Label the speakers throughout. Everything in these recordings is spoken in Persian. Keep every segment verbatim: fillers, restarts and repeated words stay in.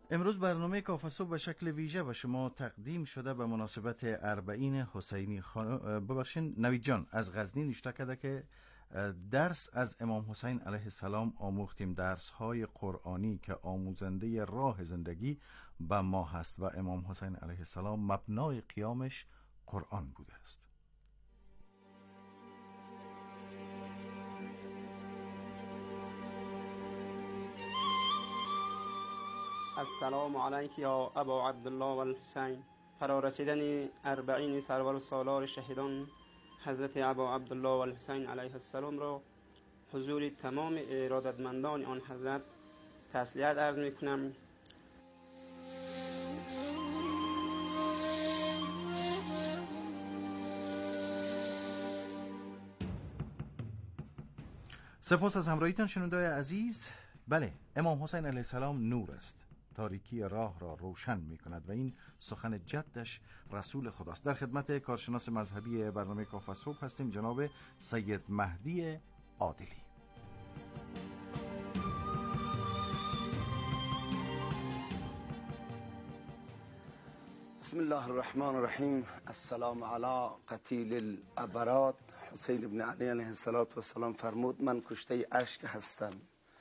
Speaker 1: امروز برنامه کافه صبح به شکل ویژه به شما تقدیم شده به مناسبت اربعین حسینی. خان... ببخشین نوید جان از غزنی نوشته کرده که درس از امام حسین علیه السلام آموختیم، درس های قرآنی که آموزنده راه زندگی به ما هست و امام حسین علیه السلام مبنای قیامش قرآن بوده است.
Speaker 2: السلام علیک یا ابا عبدالله و الحسین. فرا رسیدن اربعین سرور سالار شهیدان حضرت ابا عبدالله و الحسین علیه السلام را حضور تمام ارادتمندان آن حضرت تسلیت عرض می کنم.
Speaker 1: سپاس از همراهیتان شنوندای عزیز. بله، امام حسین علیه السلام نور است، تاریکی راه را روشن می کند و این سخن جدش رسول خداست. در خدمت کارشناس مذهبی برنامه کافه صبح هستیم، جناب سید مهدی عادلی.
Speaker 3: بسم الله الرحمن الرحیم. السلام علی قتیل الابراد. حسین ابن علی علیه السلام فرمود من کشته اشک هستم،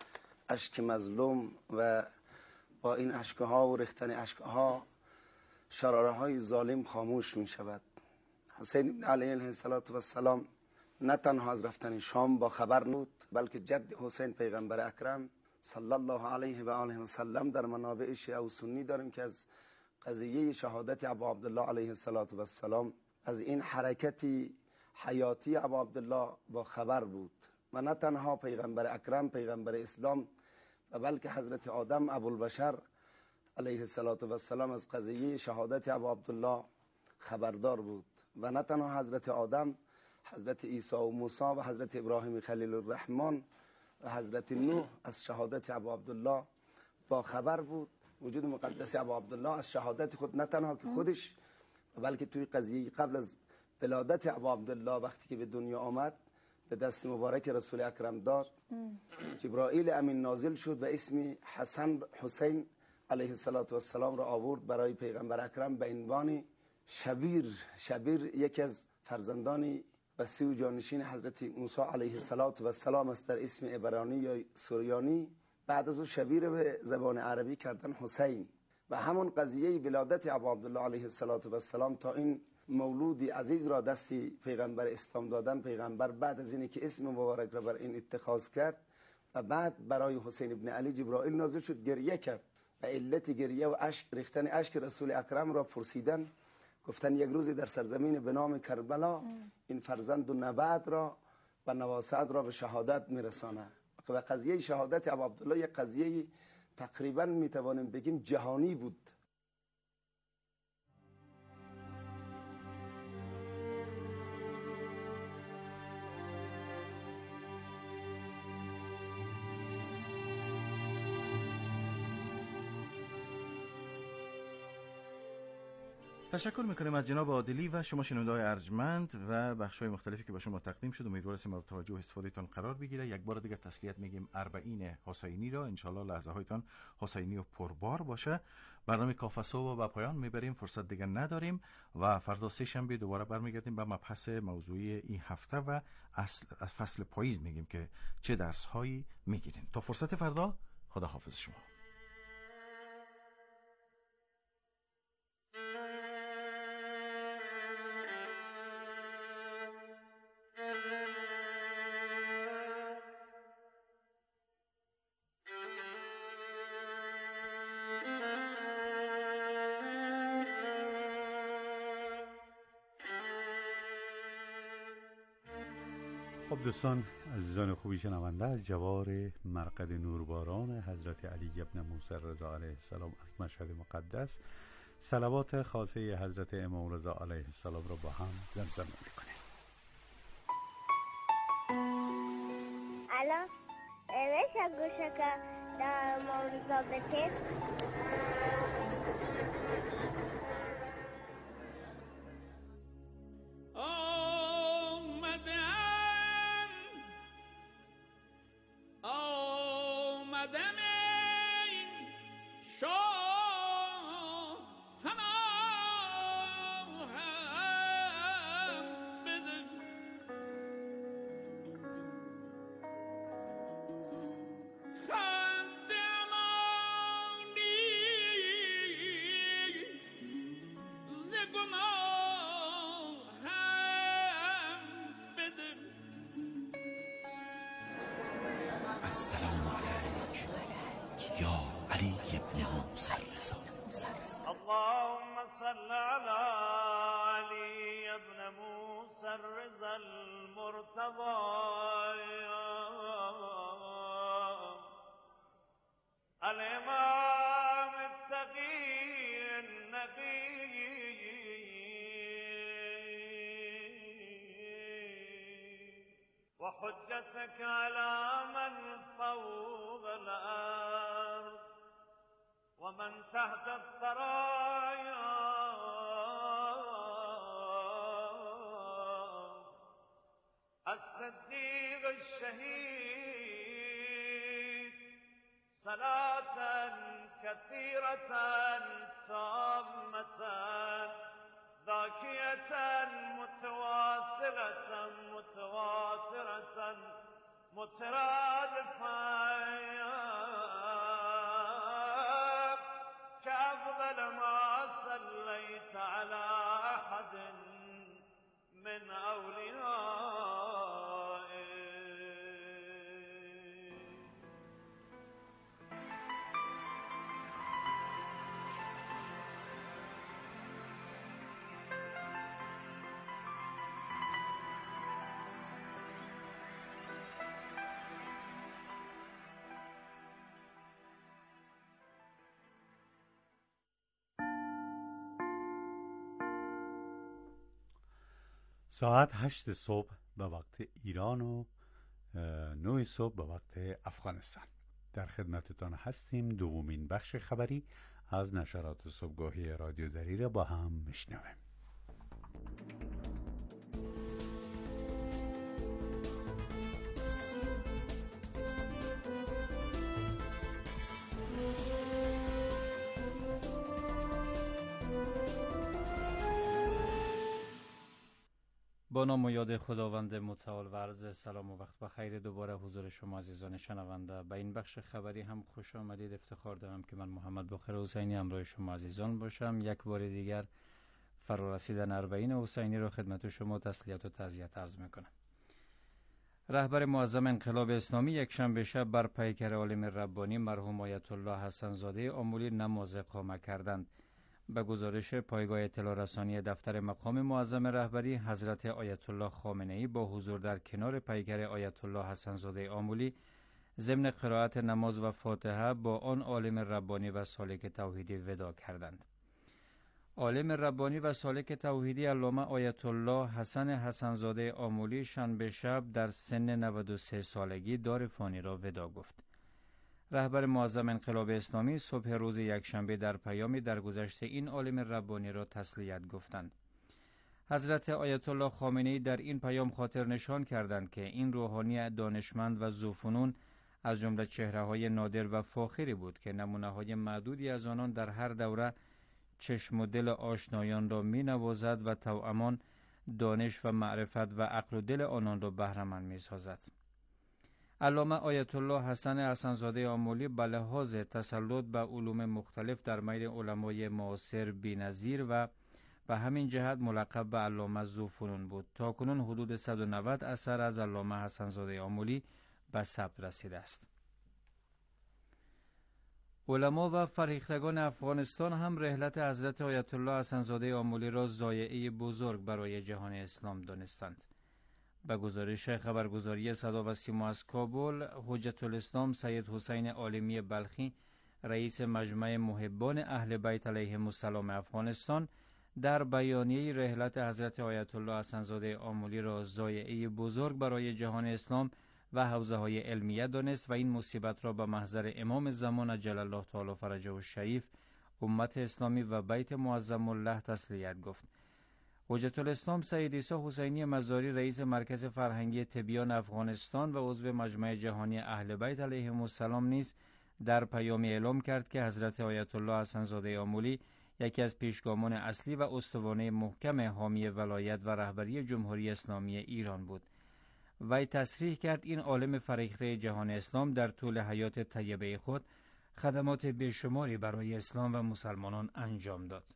Speaker 3: اشک مظلوم، و با این اشکها و ریختن اشکها شراره های ظالم خاموش می شود. حسین ابن علی علیه السلام نه تنها از رفتن شام با خبر نبود، بلکه جد حسین پیغمبر اکرم صلی الله علیه و آله و سلم در منابع شیعه و سنی داریم که از قضیه شهادت ابا عبدالله علیه السلام، از این حرکتی حیاتی ابا عبدالله با خبر بود و نه تنها پیغمبر اکرم پیغمبر اسلام و بلکه حضرت آدم ابوالبشر علیه السلام از قضیه شهادت ابا عبدالله خبردار بود و نه تنها حضرت آدم، حضرت عیسی و موسی و حضرت ابراهیم خلیل الرحمن و حضرت نوح از شهادت ابا عبدالله با خبر بود. وجود مقدس ابا عبدالله از شهادت خود نه تنها که خودش بلکه توی قضیه قبل از ولادت ابا عبدالله وقتی که به دنیا آمد به دست مبارک رسول اکرم داد، جبرائیل امین نازل شد و اسم حسن حسین علیه السلام را آورد برای پیغمبر اکرم به عنوان شبیر. شبیر یکی از فرزندان وصی و جانشین حضرت موسی علیه السلام است در اسم عبرانی یا سوریانی. بعد از او شبیر به زبان عربی کردن حسین و همون قضیه ولادت ابا عبدالله علیه السلام تا این مولودی عزیز را دستی پیغمبر اسلام دادن. پیغمبر بعد از اینی که اسم مبارک را بر این اتخاذ کرد و بعد برای حسین ابن علی جبرائیل نازل شد، گریه کرد و علت گریه و اشک ریختن اشک رسول اکرم را پرسیدن. گفتن یک روزی در سرزمین به نام کربلا این فرزند و نبعد را و نواسعد را به شهادت میرسانه. و قضیه شهادت ابا عبدالله یک قضیه تقریبا میتوانیم بگیم جهانی بود.
Speaker 1: تشکر میکنیم از جناب عادلی و شما شنونده‌های ارجمند و بخش‌های مختلفی که به شما تقدیم شد. امیدوارم مورد توجه و استفادهتان قرار بگیره. یک بار دیگه تسلیت میگیم اربعین حسینی را، انشالله لحظه هایتان حسینی و پربار باشه. برنامه کافه صبح به پایان میبریم، فرصت دیگه نداریم و فردا سه شنبه دوباره برمیگردیم به مبحث موضوعی این هفته و اصل از فصل پاییز میگیم که چه درس هایی میگیریم. تا فرصت فردا، خدا حافظ شما.
Speaker 4: خب دوستان عزیزان خوبی شنونده، از جوار مرقد نورباران حضرت علی ابن موسی رضا علیه السلام از مشهد مقدس صلوات خاصه حضرت امام رضا علیه السلام را با هم زمزمه می‌کنیم.
Speaker 5: الان میشه گوشه که در امام رضا بتیم
Speaker 6: آمدم ای شاه اللهم صل على علي ابن موسى الرضا المرتضى الإمام التقي النبي وحجتك على من فوق الأرض ومن تحت الثرايا الصديق الشهيد صلاة كثيرة تامة ذاكية متواصلة متواترة مترادفة كأفضل ما صليت على أحد من أوليائك.
Speaker 4: ساعت هشت صبح به وقت ایران و نه صبح به وقت افغانستان. در خدمتتان هستیم. دومین بخش خبری از نشرات صبحگاهی رادیو دری را با هم میشنویم.
Speaker 7: با نام و یاد خداوند متعال و عرض سلام و وقت بخیر دوباره حضور شما عزیزان شنونده. به این بخش خبری هم خوش آمدید. افتخار دارم که من محمد باقر حسینی همراه شما عزیزان باشم. یک بار دیگر فرا رسیدن اربعین حسینی را خدمت شما تسلیت و تعزیت عرض میکنم. رهبر معظم انقلاب اسلامی یک شنبه شب بر پیکر عالم ربانی مرحوم آیت الله حسن زاده آملی نماز اقامه کردند. به گزارش پایگاه اطلاع رسانی دفتر مقام معظم رهبری، حضرت آیت الله خامنه ای با حضور در کنار پیکر آیت الله حسن زاده آملی ضمن قرائت نماز و فاتحه با آن عالم ربانی و سالک توحیدی وداع کردند. عالم ربانی و سالک توحیدی علامه آیت الله حسن حسن زاده آملی شنبه شب در سن نود و سه سالگی دار فانی را وداع گفت. رهبر معظم انقلاب اسلامی صبح روز یکشنبه در پیامی درگذشت این عالم ربانی را تسلیت گفتند. حضرت آیت الله خامنه ای در این پیام خاطر نشان کردند که این روحانی دانشمند و ذوفنون از جمله چهره‌های نادر و فاخری بود که نمونه‌های معدودی از آنان در هر دوره چشم و دل آشنایان را می‌نوازد و توامان دانش و معرفت و عقل و دل آنان را بهره‌مند می‌سازد. علامه آیت الله حسن حسن زاده آملی به لحاظ تسلط به علوم مختلف در میان علمای معاصر بی‌نظیر و به همین جهت ملقب به علامه ذوفنون بود. تاکنون حدود صد و نود اثر از علامه حسن زاده آملی به ثبت رسیده است. علما و فرهیختگان افغانستان هم رحلت حضرت آیت الله حسن زاده آملی را ضایعه بزرگ برای جهان اسلام دانستند. به گزارش خبرگزاری صدا و سیما از کابل، حجت الاسلام سید حسین عالمی بلخی رئیس مجمع محبان اهل بیت علیهم السلام افغانستان در بیانیه رحلت حضرت آیت الله حسن زاده آملی را ضایعه بزرگ برای جهان اسلام و حوزه های علمیه دانست و این مصیبت را به محضر امام زمان عجل الله تعالی فرجه الشریف، امت اسلامی و بیت معظم الله تسلیت گفت. حجت الاسلام سید عیسی حسینی مزاری رئیس مرکز فرهنگی تبیان افغانستان و عضو مجمع جهانی اهل بیت علیهم السلام نیز در پیامی اعلام کرد که حضرت آیت الله حسن زاده آملی یکی از پیشگامان اصلی و استوانه محکم حامی ولایت و رهبری جمهوری اسلامی ایران بود. وی تصریح کرد این عالم فرهیخته جهان اسلام در طول حیات طیبه خود خدمات بیشماری برای اسلام و مسلمانان انجام داد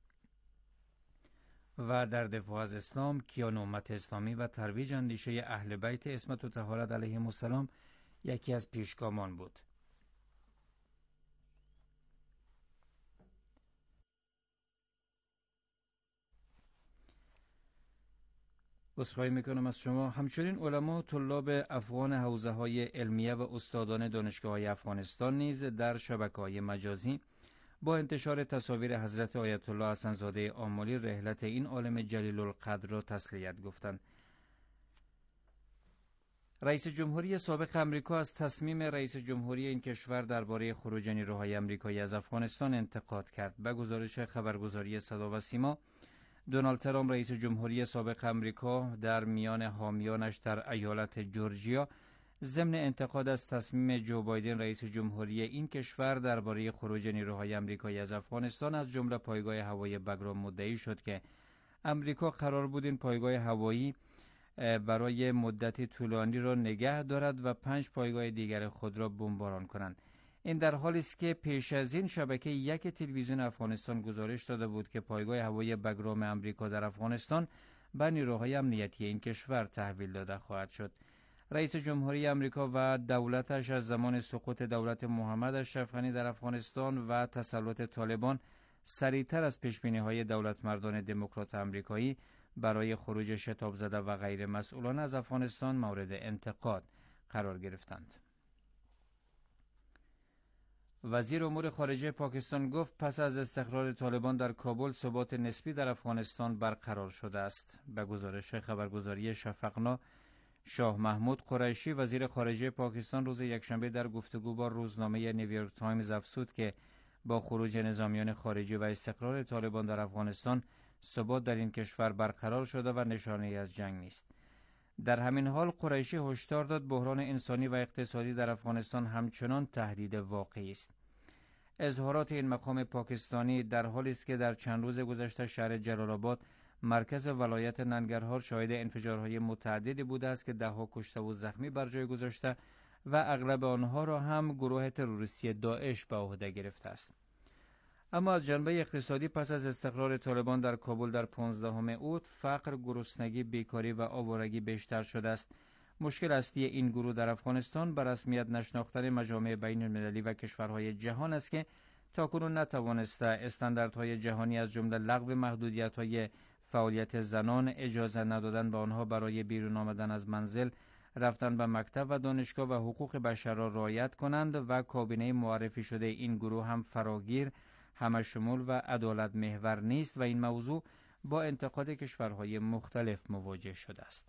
Speaker 7: و در دفاع از اسلام، کیان امت اسلامی و ترویج اندیشه اهل بیت عصمت و طهارت علیهم السلام یکی از پیشگامان بود. عذرخواهی میکنم از شما. همچنین علما و طلاب افغان حوزه های علمیه و استادان دانشگاه های افغانستان نیز در شبکه‌های مجازی با انتشار تصاویر حضرت آیت الله حسن زاده آملی رحلت این عالم جلیل القدر را تسلیت گفتند. رئیس جمهوری سابق امریکا از تصمیم رئیس جمهوری این کشور درباره خروج نیروهای امریکایی از افغانستان انتقاد کرد. به گزارش خبرگزاری صدا و سیما، دونالد ترامپ رئیس جمهوری سابق امریکا در میان حامیانش در ایالت جورجیا ضمن انتقاد از تصمیم جو بایدن رئیس جمهوری این کشور درباره خروج نیروهای امریکایی از افغانستان از جمله پایگاه هوایی بگرام مدعی شد که امریکا قرار بود این پایگاه هوایی برای مدتی طولانی را نگه دارد و پنج پایگاه دیگر خود را بمباران کنند. این در حالی است که پیش از این شبکه یک تلویزیون افغانستان گزارش داده بود که پایگاه هوایی بگرام امریکا در افغانستان به نیروهای امنیتی این کشور تحویل داده خواهد شد. رئیس جمهوری امریکا و دولتش از زمان سقوط دولت محمد اشرف غنی در افغانستان و تسلط طالبان سریعتر از پیشبینی‌های دولتمردان دموکرات امریکایی برای خروج شتاب زده و غیر مسئولانه از افغانستان مورد انتقاد قرار گرفتند. وزیر امور خارجه پاکستان گفت پس از استقرار طالبان در کابل ثبات نسبی در افغانستان برقرار شده است. به گزارش خبرگزاری شفقنا، شاه محمود قریشی وزیر خارجه پاکستان روز یکشنبه در گفتگو با روزنامه نیویورک تایمز افزود که با خروج نظامیان خارجی و استقرار طالبان در افغانستان ثبات در این کشور برقرار شده و نشانه‌ای از جنگ نیست. در همین حال قریشی هشدار داد بحران انسانی و اقتصادی در افغانستان همچنان تهدید واقعی است. اظهارات این مقام پاکستانی در حالی است که در چند روز گذشته شهر جلال آباد مرکز ولایت ننگرهار شاهد انفجارهای متعددی بوده است که ده‌ها کشته و زخمی بر جای گذاشته و اغلب آنها را هم گروه تروریستی داعش به عهده گرفته است. اما از جنبه اقتصادی پس از استقرار طالبان در کابل در پانزدهم اوت فقر، گرسنگی، بیکاری و آوارگی بیشتر شده است. مشکل اصلی این گروه در افغانستان به رسمیت نشناختن مجامع بین المللی و کشورهای جهان است که تاکنون نتوانسته استانداردهای جهانی از جمله لغو محدودیت‌های فعالیت زنان، اجازه ندادن به آنها برای بیرون آمدن از منزل، رفتن به مکتب و دانشگاه و حقوق بشر را رعایت کنند و کابینه معرفی شده این گروه هم فراگیر، همه شمول و عدالت محور نیست و این موضوع با انتقاد کشورهای مختلف مواجه شده است.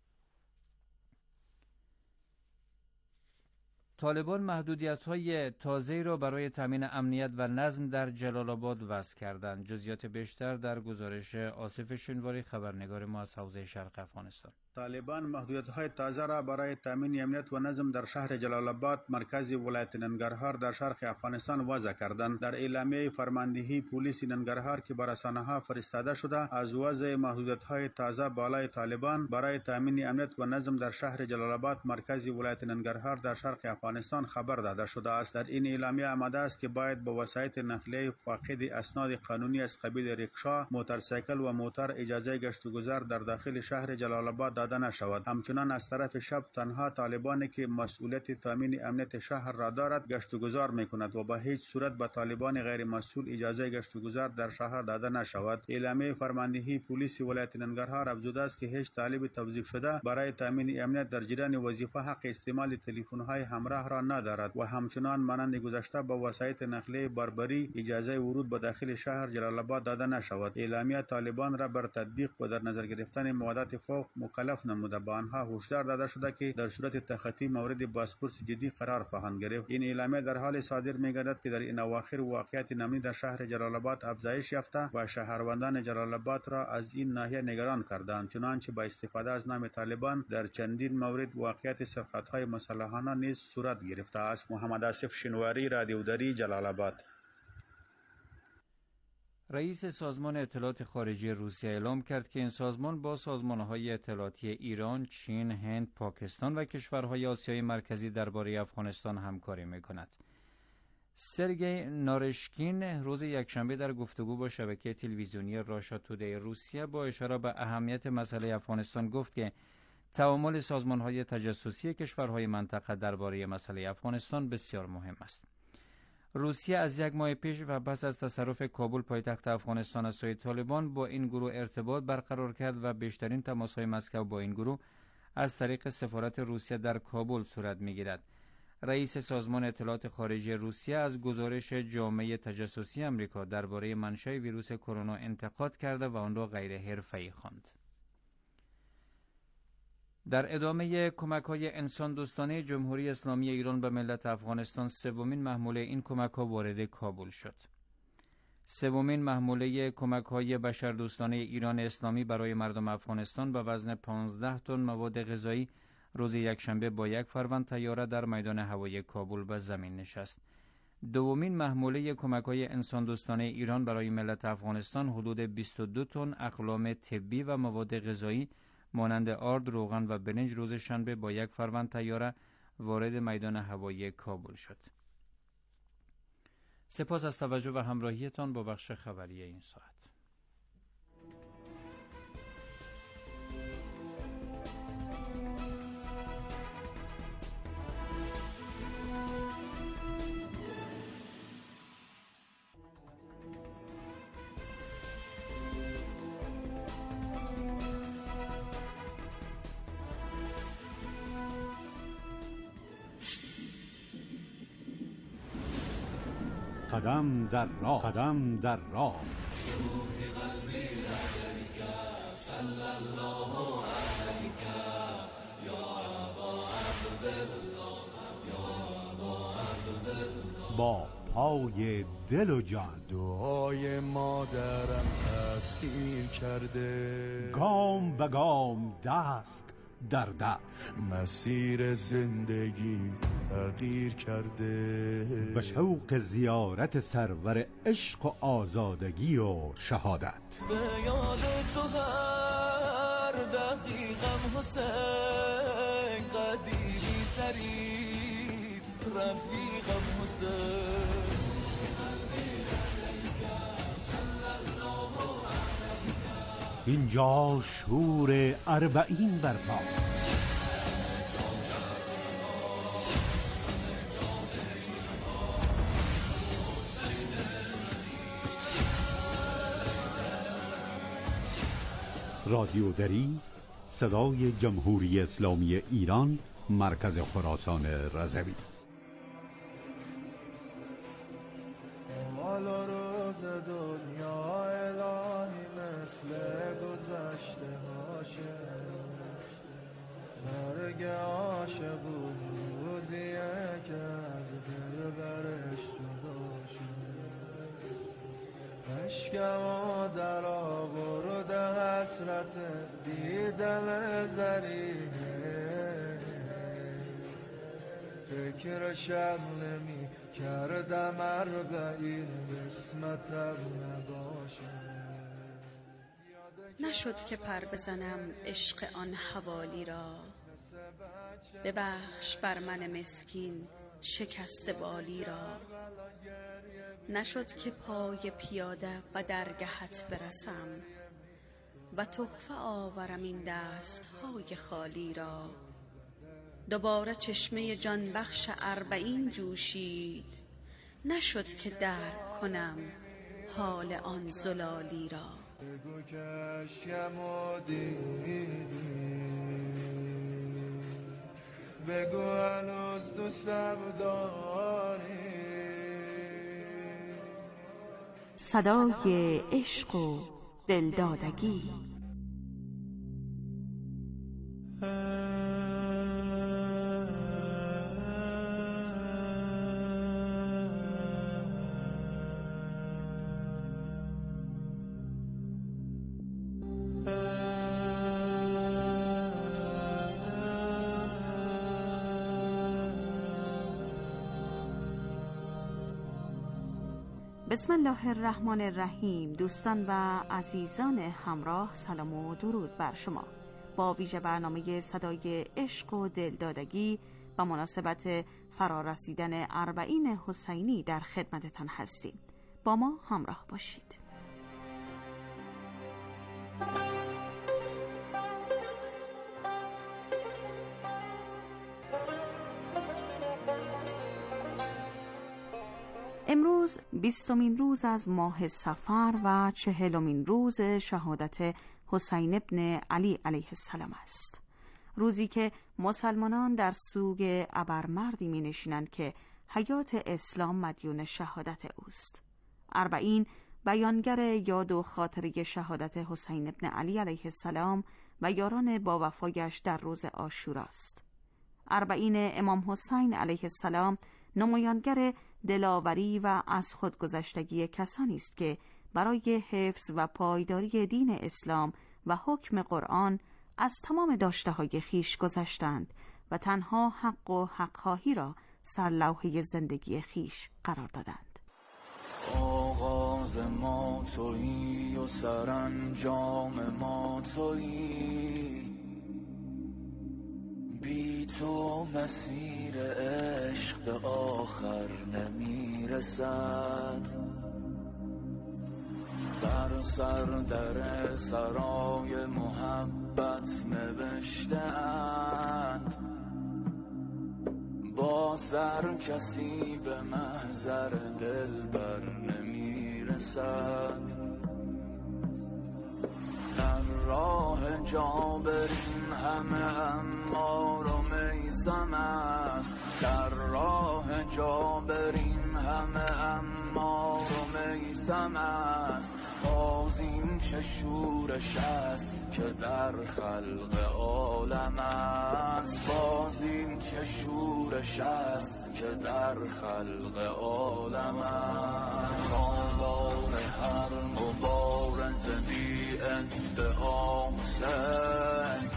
Speaker 7: طالبان محدودیت‌های تازه‌ای را برای تامین امنیت و نظم در جلال آباد وضع کردند. جزئیات بیشتر در گزارش آصف شینواری خبرنگار ما از حوزه شرق افغانستان.
Speaker 8: طالبان محدودیت‌های تازه را برای تامین امنیت و نظم در شهر جلال آباد مرکز ولایت ننگرهار در شرق افغانستان وضع کردند. در اعلامیه فرماندهی پلیس ننگرهار که بر رسانه‌ها فرستاده شده از وضع محدودیت‌های تازه بالای طالبان برای تامین امنیت و نظم در شهر جلال آباد مرکز ولایت ننگرهار در شرق افغانستان خبر داده شده است. در این اعلامیه آمده است که باید به وسایط نقلیه فاقد اسناد قانونی از قبیل ریکشا، موتورسیکل و موتر اجازه گشت و گذار در داخل شهر جلال آباد داده نشود. همچنان از طرف شب تنها طالبانی که مسئولیت تامین امنیت شهر را دارد گشت و گذار میکند و به هیچ صورت به طالبان غیر مسئول اجازه گشت و گذار در شهر داده نشود. اعلامیه فرماندهی پلیس ولایت ننگرهار افزوده است که هیچ طالب توظیف شده برای تامین امنیت در جریان وظیفه حق استعمال تلفن‌های همراه را ندارد و همچنان مانند گذشته با وسایط نقلیه بربری اجازه ورود به داخل شهر جلال آباد داده نشود. اعلامیه طالبان را بر تطبیق و در نظر گرفتن موادات فوق مکلف نموده. با آنها هشدار داده شده که در صورت تخطی مورد بازپرس جدی قرار خواهند گرفت. این اعلامیه در حال صادر می‌گردد که در این اواخر واقعیت امنی در شهر جلال آباد افزایش یافته و شهروندان جلال آباد را از این ناحیه نگران کردند، چنانچه با استفاده از نام طالبان در چندین مورد واقعیت سرقت‌های مسلحانه نیز صورت گرفته است. محمد آصف شینواری، رادیو دری، جلال آباد.
Speaker 7: رئیس سازمان اطلاعات خارجی روسیه اعلام کرد که این سازمان با سازمان‌های اطلاعاتی ایران، چین، هند، پاکستان و کشورهای آسیای مرکزی درباره افغانستان همکاری می‌کند. سرگئی نارشکین روز یکشنبه در گفتگو با شبکه تلویزیونی راشا تودی روسیه با اشاره به اهمیت مسئله افغانستان گفت که تعامل سازمان‌های تجسسی کشورهای منطقه درباره مسئله افغانستان بسیار مهم است. روسیه از یک ماه پیش و پس از تصرف کابل پایتخت افغانستان از سوی طالبان با این گروه ارتباط برقرار کرد و بیشترین تماس‌های مسکو با این گروه از طریق سفارت روسیه در کابل صورت می‌گیرد. رئیس سازمان اطلاعات خارجی روسیه از گزارش جامعه تجسسی آمریکا درباره منشأ ویروس کرونا انتقاد کرده و آن را غیر حرفه‌ای خواند. در ادامه کمک‌های انسان دوستانه جمهوری اسلامی ایران به ملت افغانستان، سومین محموله این کمک‌ها وارد کابل شد. سومین محموله کمک‌های بشردوستانه ایران اسلامی برای مردم افغانستان به وزن پانزده تن مواد غذایی روز یکشنبه با یک فروند طیاره در میدان هوایی کابل به زمین نشست. دومین محموله کمک‌های انسان دوستانه ایران برای ملت افغانستان حدود بیست و دو تن اقلام طبی و مواد غذایی مانند آرد، روغن و برنج روز شنبه با یک فروند طیاره وارد میدان هوایی کابل شد. سپاس از توجه و همراهیتان با بخش خبری این ساعت.
Speaker 4: قدم در راه، قدم در راه. با پای دل و جان
Speaker 9: دعای مادرم تسخیر کرده،
Speaker 4: گام به گام دست در دست
Speaker 9: مسیر زندگی تغییر کرده،
Speaker 4: به شوق زیارت سرور عشق و آزادگی و شهادت.
Speaker 9: به یاد تو هر دقیقم حسین، قدیمی ترین رفیقم حسین.
Speaker 4: اینجا شور اربعین برپا، رادیو دری، صدای جمهوری اسلامی ایران، مرکز خراسان رضوی.
Speaker 9: حال و روز دنیا الهی مثل گذشته هاشه، مرگ عاشقون روزیه که از دل برش جدا شد. عشقم و در آورده حسرت دیدن زریه، فکرشم نمی کردم اربعین قسمتم نباشه.
Speaker 10: نشد که پر بزنم عشق آن حوالی را، ببخش بر من مسکین شکست بالی را. نشد که پای پیاده و درگهت برسم، و تحفه آورم این دست های خالی را. دوباره چشمه جان بخش اربعین جوشید، نشد که درک کنم حال آن زلالی را.
Speaker 9: بگو که عشقمو دیدی، بگو هنوز دوستم داری.
Speaker 11: صدای عشق و دلدادگی. بسم الله الرحمن الرحیم. دوستان و عزیزان همراه، سلام و درود بر شما. با ویژه برنامه صدای عشق و دلدادگی و مناسبت فرارسیدن اربعین حسینی در خدمتتان هستیم. با ما همراه باشید. امروز بیستمین روز از ماه صفر و چهلمین روز شهادت حسین ابن علی علیه السلام است. روزی که مسلمانان در سوگ ابرمردی می نشینند که حیات اسلام مدیون شهادت اوست. اربعین بیانگر یاد و خاطره شهادت حسین ابن علی علیه السلام و یاران با وفایش در روز عاشورا است. اربعین امام حسین علیه السلام نمایانگر دلاوری و از خودگذشتگی کسانی است که برای حفظ و پایداری دین اسلام و حکم قرآن از تمام داشته‌های خیش گذشتند و تنها حق و حق‌خواهی را سرلوحه زندگی خیش قرار دادند.
Speaker 12: آغاز ما تویی و سرانجام ما تویی، بی تو مسیر عشق به آخر نمیرسد. بر سر در سرای محبت نوشته‌اند، با سر کسی به محضر دلبر نمیرسد. در راه جابرین همه امار و میسم است، در راه جابرین همه امار و میسم است. باز این چه شورش است که در خلق عالم است، باز این چه شورش است که در خلق عالم است. سالار هر مبارز بی انتها حسین،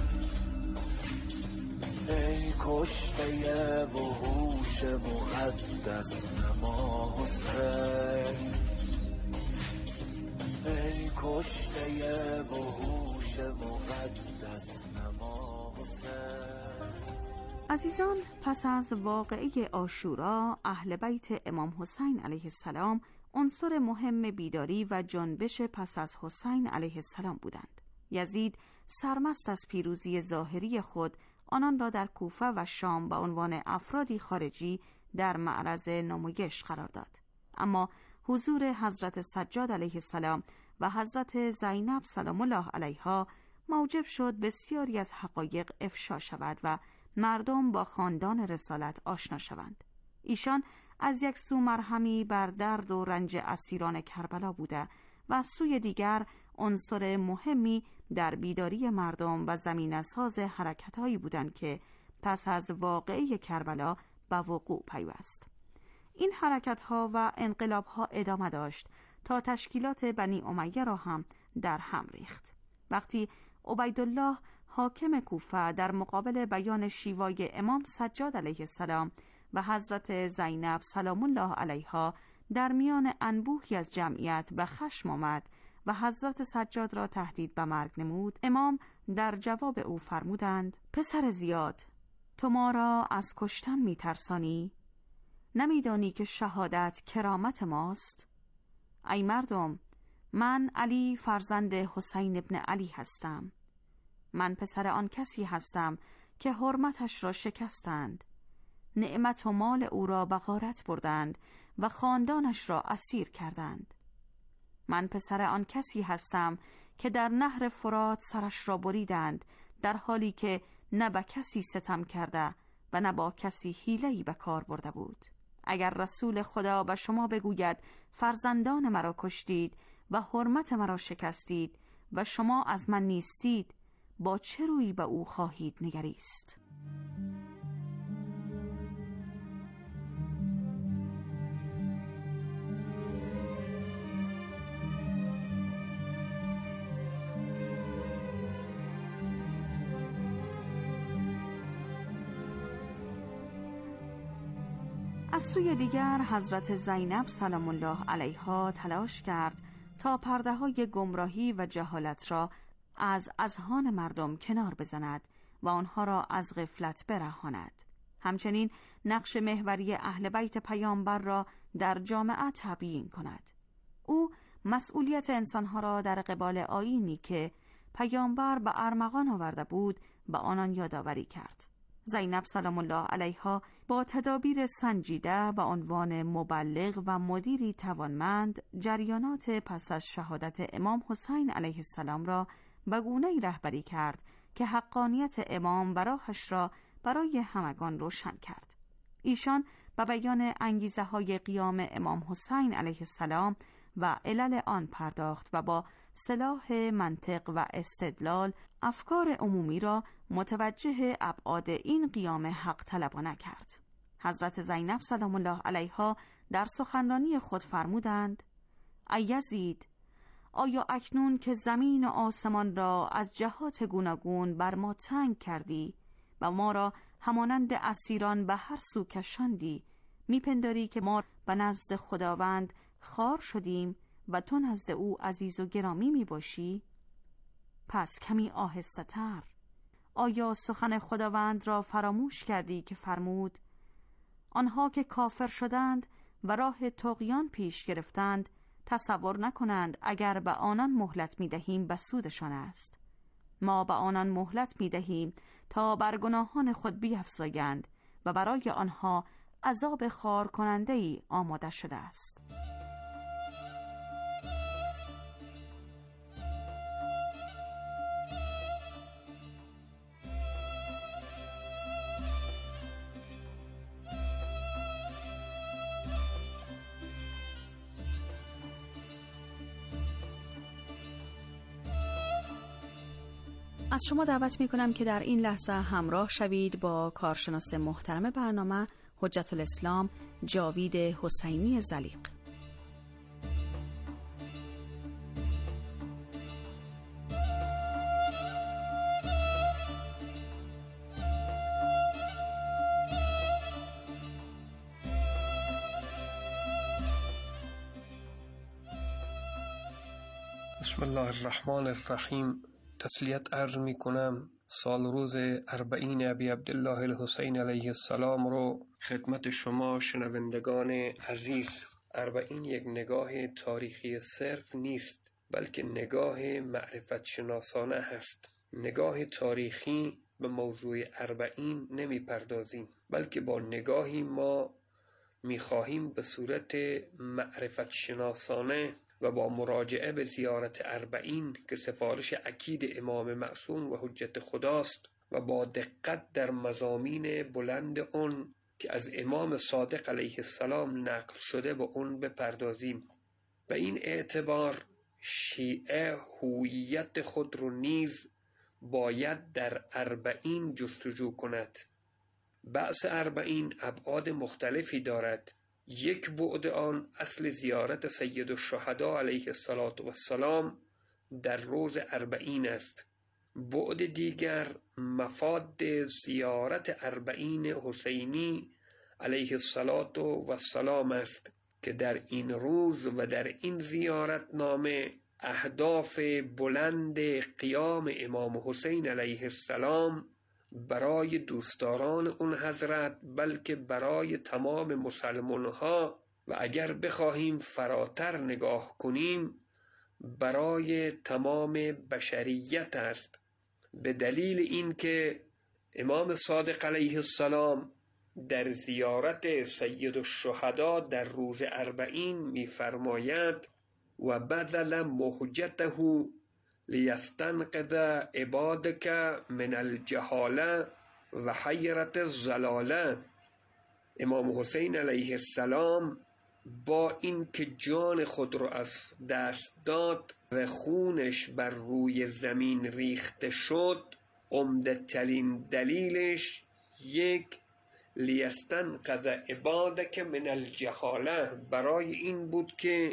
Speaker 12: ای کشته وحوش مقدس نما حسین، ای کشته وحوش مقدس نما حسین.
Speaker 11: عزیزان، پس از واقعه عاشورا اهل بیت امام حسین علیه السلام عنصر مهم بیداری و جنبش پس از حسین علیه السلام بودند. یزید سرمست از پیروزی ظاهری خود آنان را در کوفه و شام به عنوان افرادی خارجی در معرض نمایش قرار داد. اما حضور حضرت سجاد علیه السلام و حضرت زینب سلام الله علیها موجب شد بسیاری از حقایق افشا شود و مردم با خاندان رسالت آشنا شوند. ایشان از یک سو مرهمی بر درد و رنج اسیران کربلا بوده و از سوی دیگر عنصر مهمی در بیداری مردم و زمینه‌ساز حرکت‌هایی بودند که پس از واقعه کربلا به وقوع پیوست. این حرکت‌ها و انقلاب‌ها ادامه داشت تا تشکیلات بنی امیه را هم در هم ریخت. وقتی عبیدالله حاکم کوفه در مقابل بیان شیوای امام سجاد علیه السلام و حضرت زینب سلام الله علیها در میان انبوهی از جمعیت به خشم آمد و حضرت سجاد را تهدید به مرگ نمود، امام در جواب او فرمودند: پسر زیاد، تو ما را از کشتن می ترسانی؟ نمیدانی که شهادت کرامت ماست؟ ای مردم، من علی فرزند حسین ابن علی هستم. من پسر آن کسی هستم که حرمتش را شکستند، نعمت و مال او را به غارت بردند و خاندانش را اسیر کردند. من پسر آن کسی هستم که در نهر فرات سرش را بریدند، در حالی که نه به کسی ستم کرده و نه با کسی حیله‌ای به کار برده بود. اگر رسول خدا به شما بگوید فرزندان مرا کشتید و حرمت مرا شکستید و شما از من نیستید، با چه رویی به او خواهید نگریست؟ از سوی دیگر حضرت زینب سلام الله علیها تلاش کرد تا پرده های گمراهی و جهالت را از اذهان مردم کنار بزند و آنها را از غفلت برهاند. همچنین نقش محوری اهل بیت پیامبر را در جامعه تبیین کند. او مسئولیت انسانها را در قبال آیینی که پیامبر به ارمغان آورده بود به آنان یادآوری کرد. زینب سلام الله علیها با تدابیر سنجیده به عنوان مبلغ و مدیری توانمند جریانات پس از شهادت امام حسین علیه السلام را به گونه‌ای رهبری کرد که حقانیت امام و راهش را برای همگان روشن کرد. ایشان به بیان انگیزه های قیام امام حسین علیه السلام و علل آن پرداخت و با سلاح منطق و استدلال افکار عمومی را متوجه ابعاد این قیام حق طلبانه کرد. حضرت زینب سلام الله علیها در سخنرانی خود فرمودند: ای یزید، آیا اکنون که زمین و آسمان را از جهات گوناگون بر ما تنگ کردی و ما را همانند اسیران به هر سو کشاندی، میپنداری که ما به نزد خداوند خوار شدیم و تو نزد او عزیز و گرامی میباشی؟ پس کمی آهسته تر. آیا سخن خداوند را فراموش کردی که فرمود: آنها که کافر شدند و راه طغیان پیش گرفتند تصور نکنند اگر به آنان مهلت میدهیم به سودشان است. ما به آنان مهلت میدهیم تا بر گناهان خود بیفزایند و برای آنها عذاب خار کننده ای آماده شده است. از شما دعوت می کنم که در این لحظه همراه شوید با کارشناس محترم برنامه حجت الاسلام جاوید حسینی زلیق.
Speaker 13: بسم الله الرحمن الرحیم. تسلیت عرض می کنم سال روز اربعین ابی عبدالله الحسین علیه السلام رو خدمت شما شنوندگان عزیز. اربعین یک نگاه تاریخی صرف نیست، بلکه نگاه معرفت شناسانه هست. نگاه تاریخی به موضوع اربعین نمی پردازیم، بلکه با نگاهی ما می خواهیم به صورت معرفت شناسانه و با مراجعه به زیارت اربعین که سفارش اکید امام معصوم و حجت خداست و با دقت در مضامین بلند اون که از امام صادق علیه السلام نقل شده به اون بپردازیم. به این اعتبار شیعه هویت خود رو نیز باید در اربعین جستجو کند. بحث اربعین ابعاد مختلفی دارد. یک بعد آن اصل زیارت سید الشهدا علیه السلام در روز اربعین است. بعد دیگر مفاد زیارت اربعین حسینی علیه السلام است که در این روز و در این زیارت نامه اهداف بلند قیام امام حسین علیه السلام برای دوستداران اون حضرت، بلکه برای تمام مسلمان ها و اگر بخواهیم فراتر نگاه کنیم برای تمام بشریت است، به دلیل اینکه امام صادق علیه السلام در زیارت سید الشهدا در روز اربعین می‌فرماید و بذل مهجته لیستنقذ عبادک من الجهاله و حیرت الضلاله. امام حسین علیه السلام با این که جان خود را از دست داد و خونش بر روی زمین ریخته شد، عمده ترین دلیلش یک لیستنقذ عبادک من الجهاله برای این بود که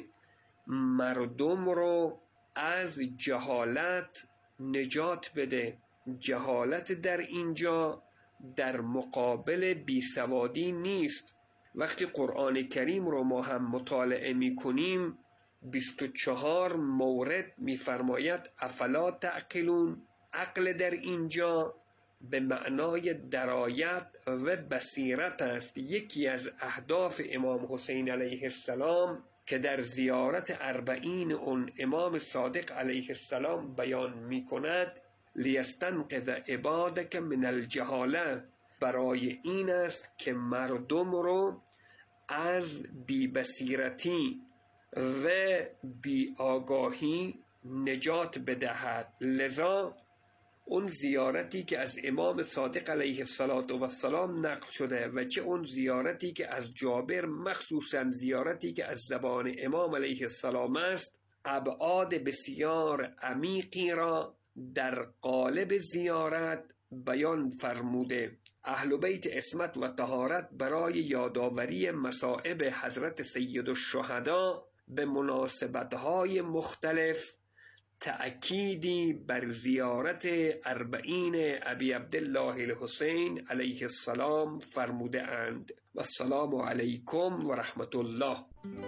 Speaker 13: مردم رو از جهالت نجات بده. جهالت در اینجا در مقابل بیسوادی نیست. وقتی قرآن کریم رو ما هم مطالعه می کنیم بیست و چهار مورد می فرماید افلا تعقلون. عقل در اینجا به معنای درایت و بصیرت است. یکی از اهداف امام حسین علیه السلام که در زیارت اربعین اون امام صادق علیه السلام بیان می کند لیستنقذ عبادک من الجهاله، برای این است که مردم رو از بی‌بصیرتی و بی‌آگاهی نجات بدهد. لذا اون زیارتی که از امام صادق علیه السلام نقل شده و چه اون زیارتی که از جابر، مخصوصا زیارتی که از زبان امام علیه السلام است، ابعاد بسیار عمیقی را در قالب زیارت بیان فرموده. اهل بیت عصمت و طهارت برای یادآوری مصائب حضرت سید الشهدا به مناسبت‌های مختلف تأکیدی بر زیارت اربعین ابی عبدالله الحسین علیه السلام فرموده اند. و السلام علیکم و رحمت الله.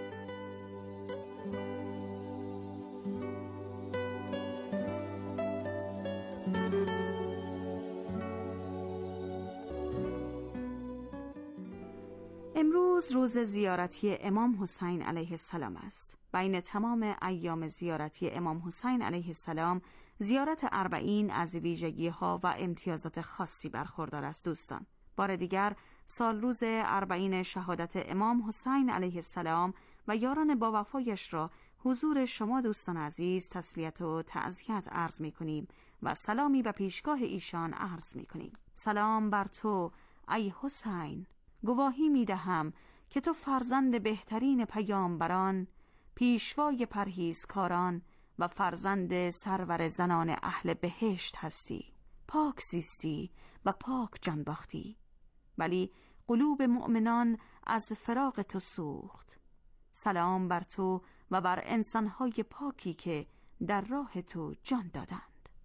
Speaker 11: امروز روز زیارتی امام حسین علیه السلام است. بین تمام ایام زیارتی امام حسین علیه السلام، زیارت اربعین از ویژگی ها و امتیازات خاصی برخوردار است. دوستان، بار دیگر سال روز اربعین شهادت امام حسین علیه السلام و یاران با وفایش را حضور شما دوستان عزیز تسلیت و تعزیت عرض می کنیم و سلامی به پیشگاه ایشان عرض می کنیم. سلام بر تو ای حسین، گواهی می دهم که تو فرزند بهترین پیامبران، پیشوای پرهیزکاران و فرزند سرور زنان اهل بهشت هستی. پاک زیستی و پاک جان باختی، ولی قلوب مؤمنان از فراق تو سوخت. سلام بر تو و بر انسانهای پاکی که در راه تو جان دادند.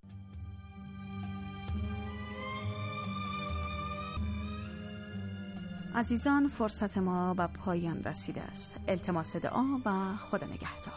Speaker 11: عزیزان، فرصت ما به پایان رسیده است. التماس دعا و خدا نگهدار.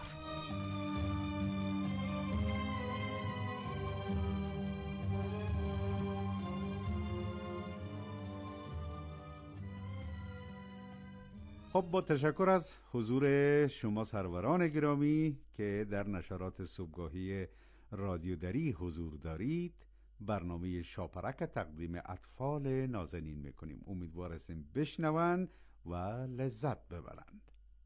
Speaker 4: خب، با تشکر از حضور شما سروران گرامی که در نشرات صبحگاهی رادیو دری حضور دارید، برنامه شاپرک تقدیم اطفال نازنین میکنیم. امیدوار هستیم بشنوند و لذت ببرند.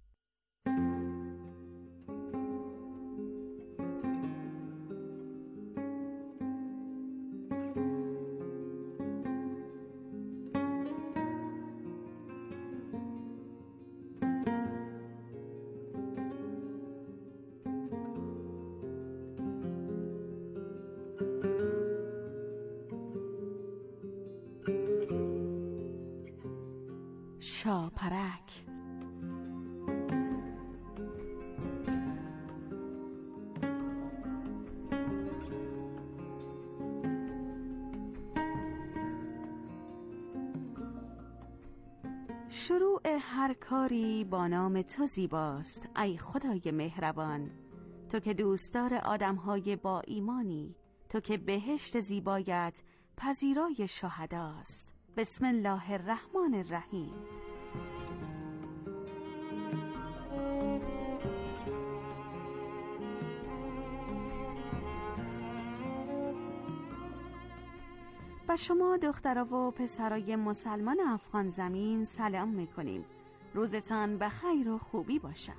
Speaker 11: شاپرک. شروع هر کاری با نام تو زیباست ای خدای مهربان. تو که دوستدار آدمهای با ایمانی، تو که بهشت زیبایت پذیرای شهداست. بسم الله الرحمن الرحیم. و شما دخترها و پسرای مسلمان افغان زمین سلام میکنیم. روزتان به خیر و خوبی باشه.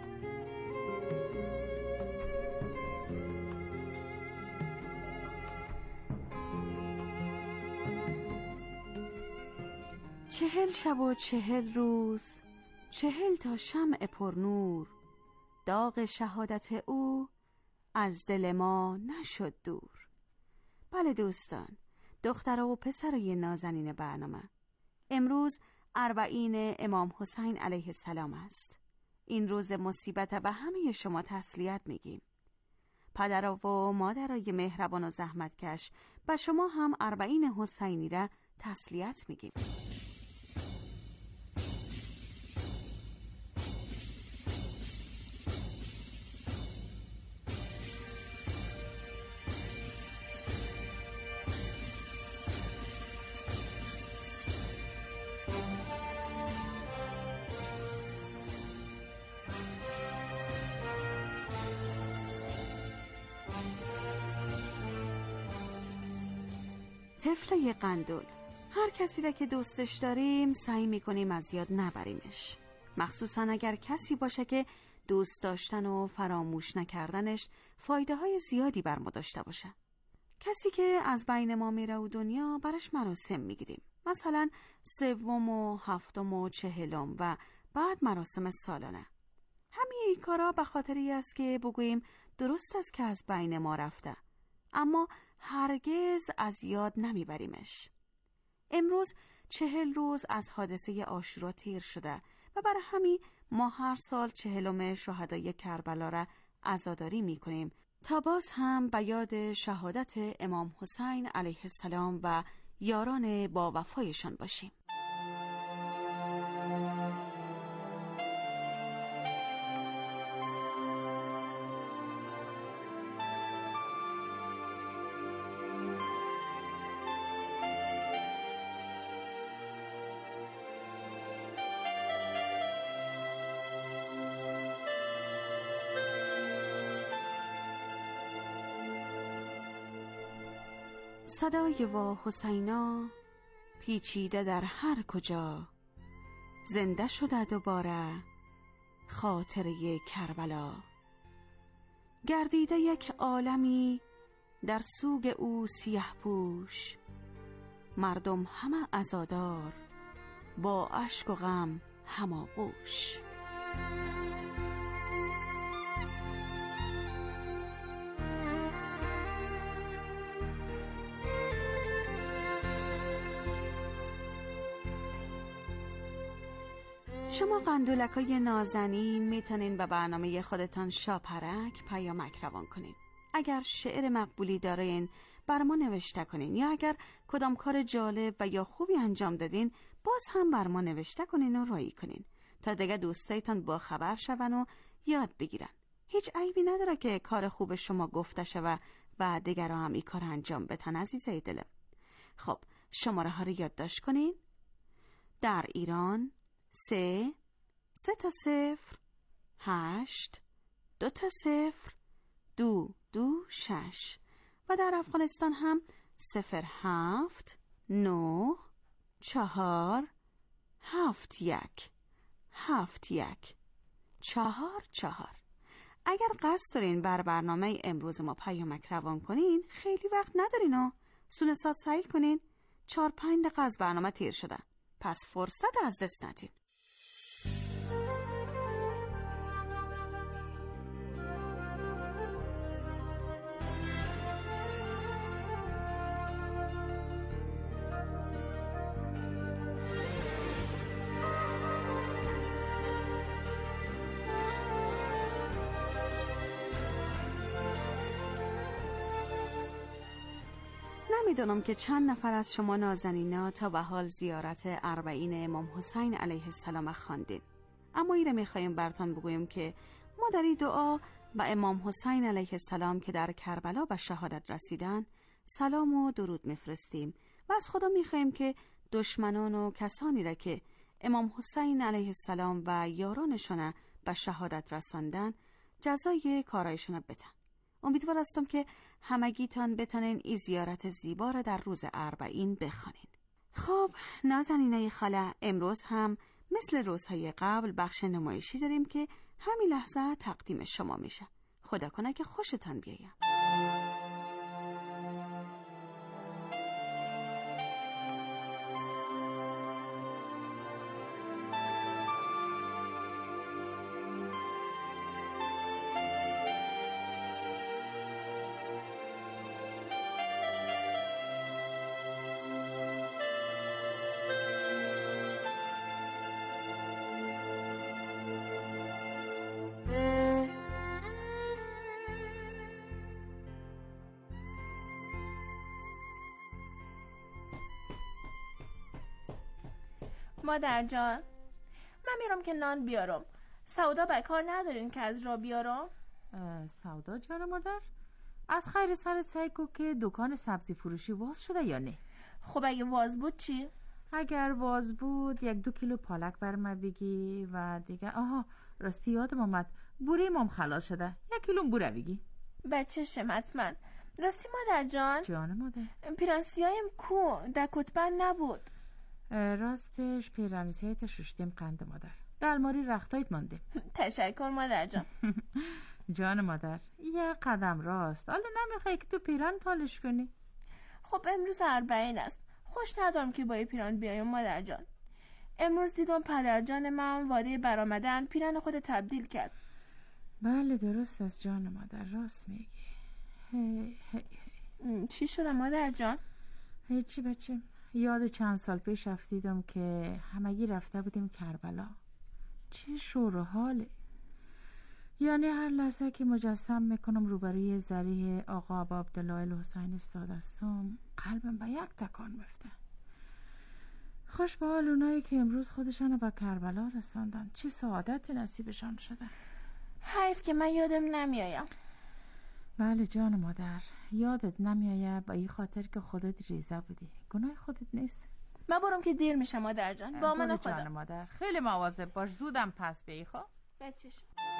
Speaker 11: چهل شب و چهل روز، چهل تا شمع پرنور، داغ شهادت او از دل ما نشد دور. بله دوستان، دختر و پسرای نازنین برنامه، امروز اربعین امام حسین علیه السلام است. این روز مصیبت به همه شما تسلیت میگیم. پدر و مادرای مهربان و زحمتکش، به شما هم اربعین حسینی را تسلیت میگیم. طفلای قندول، هر کسی را که دوستش داریم سعی میکنیم از یاد نبریمش، مخصوصا اگر کسی باشه که دوست داشتن و فراموش نکردنش فایده های زیادی بر ما داشته باشه. کسی که از بین ما میره و دنیا براش مراسم میگیریم، مثلا سوم و هفتم و چهلم و بعد مراسم سالانه. همه این کارا به خاطری است که بگوییم درست است که از بین ما رفته، اما هرگز از یاد نمیبریمش. امروز چهل روز از حادثه عاشورا تیر شده و برای همین ما هر سال چهلم شهدای کربلا را عزاداری میکنیم تا باز هم به یاد شهادت امام حسین علیه السلام و یاران با وفایشان باشیم. صدای وا حسینا پیچیده در هر کجا، زنده شده دوباره خاطره کربلا. گردیده یک عالمی در سوگ او سیه پوش، مردم همه عزادار با اشک و غم هماغوش. شما قندولکای نازنین میتونین به برنامه خودتان شاپرک پیامک روان کنین. اگر شعر مقبولی دارین بر ما نوشته کنین، یا اگر کدام کار جالب و یا خوبی انجام دادین باز هم بر ما نوشته کنین و رایی کنین تا دیگه دوستایتان با خبر شون و یاد بگیرن. هیچ عیبی نداره که کار خوب شما گفته شوه و دیگر هم این کار انجام بدن عزیزای دلم. خب شماره ها رو یادداشت کنین. در ایران سه سه تا صفر هشت دو تا صفر دو دو شش و در افغانستان هم صفر هفت نه چهار هفت یک هفت یک چهار چهار. اگر قصد دارین بر برنامه امروز ما پیامک روان کنین خیلی وقت ندارین و سونه سات سعی کنین. چار پنج دقیقه از برنامه تیر شده، پس فرصت از دست ندین. نمیدونم که چند نفر از شما نازنینا تا به حال زیارت اربعین امام حسین علیه السلام خواندین، اما ایره میخوایم براتون بگویم که ما در این دعا به امام حسین علیه السلام که در کربلا به شهادت رسیدن سلام و درود میفرستیم و از خدا میخوایم که دشمنان و کسانی را که امام حسین علیه السلام و یارانشان به شهادت رساندن جزای کارایشان بدن. امیدوار هستم که همگیتان بتونین این زیارت زیبا را در روز اربعین بخوانین. خب نازنینای خاله، امروز هم مثل روزهای قبل بخش نمایشی داریم که همین لحظه تقدیم شما میشه. خدا کنه که خوشتان بیاید.
Speaker 14: مادر جان، من میرم که نان بیارم. سودا به کار ندارین که از را بیارم؟
Speaker 15: سودا جان مادر، از خیر سرت سعی کن که دکان سبزی فروشی واز شده یا نه.
Speaker 14: خب اگه واز بود چی؟
Speaker 15: اگر واز بود یک دو کیلو پالک بر من بگی و دیگه آها راستی یادم آمد بوره مام خلاص شده، یک کیلو بوره بگی.
Speaker 14: بچه شم حتما. راستی مادر جان؟
Speaker 15: جان مادر.
Speaker 14: پیرانسیایم کو در کتبن نبود.
Speaker 15: راستش پیرانسیایت ششتیم قند مادر. در ماری رختایت مانده.
Speaker 14: تشکر مادر جان.
Speaker 15: جان مادر یه قدم راست. حالا نمیخوای که تو پیران تالش کنی؟
Speaker 14: خب امروز اربعین است. خوش ندارم که با یه پیران بیایم مادر جان. امروز دیدم پدر جان من واده برآمدن پیران خود تبدیل کرد.
Speaker 15: بله درست است جان مادر، راست میگی. هی هی
Speaker 14: هی. چی شده مادر جان؟
Speaker 15: هیچی بچه، یاد چند سال پیش افتیدم که همگی رفته بودیم کربلا. چه شور و حاله. یعنی هر لحظه که مجسم میکنم روبروی ذریح آقا ابا عبدالله الحسین استادستم قلبم به یک تکان میفته. خوش به حال اونایی که امروز خودشانو به کربلا رساندن. چه سعادت نصیبشان شده.
Speaker 14: حیف که من یادم نمیایم.
Speaker 15: بله جان مادر، یادت نمیایه با این خاطر که خودت ریزه بودی. گناه خودت نیست.
Speaker 14: من برم که دیر میشه مادر جان. با من خدا.
Speaker 15: جان مادر خیلی مواظب باش، زودم پس بی خب.
Speaker 14: بچش.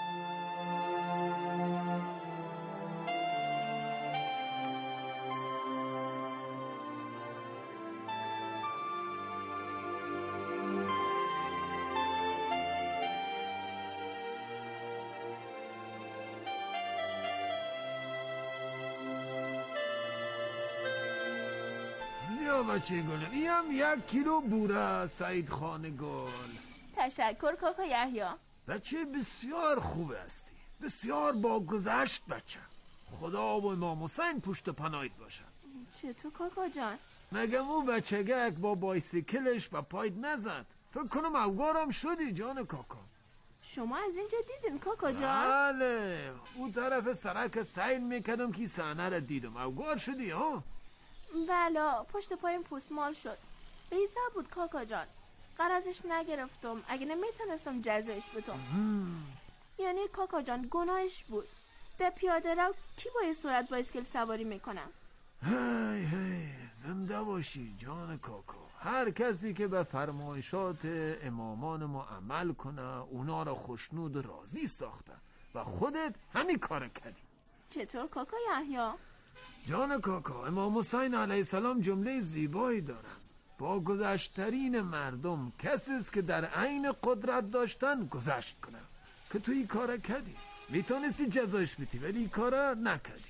Speaker 16: بیا بچه گلم، اینم یک کیلو بوره سعید خان گل.
Speaker 14: تشکر کاکا یحیی.
Speaker 16: بچه بسیار خوب هستی، بسیار با گذشت بچه. خدا و امام حسین پشت پناهت باشن.
Speaker 14: چطور کاکا جان؟
Speaker 16: مگه مو بچگک با بایسیکلش با پایت نزد؟ فکر کنم اوگارم شدی جان کاکا.
Speaker 14: شما از اینجا دیدین کاکا جان؟
Speaker 16: بله، اون طرف سرک سیل میکردم که صحنه را دیدم. اوگار شدی ها؟
Speaker 14: بله، پشت پایم پوستمال شد. ریزه بود کاکا جان. قرضش نگرفتم، اگه نمیتونستم جزایش بدم. یعنی کاکا جان گناهش بود. در پیاده رو کی با این صورت بایسکل سواری میکنم؟
Speaker 16: هی هی زنده باشی جان کاکا. هر کسی که به فرمایشات امامان ما عمل کنه اونا را خوشنود و راضی ساخته و خودت همین کار کردی.
Speaker 14: چطور کاکا یحیی؟
Speaker 16: جان کاکا، امام حسین علیه السلام جمله زیبایی دارن: با گذشترین مردم کسی است که در عین قدرت داشتن گذشت کنه. که تو این کار کردی، میتونستی جزایش بدی ولی این کار نکردی.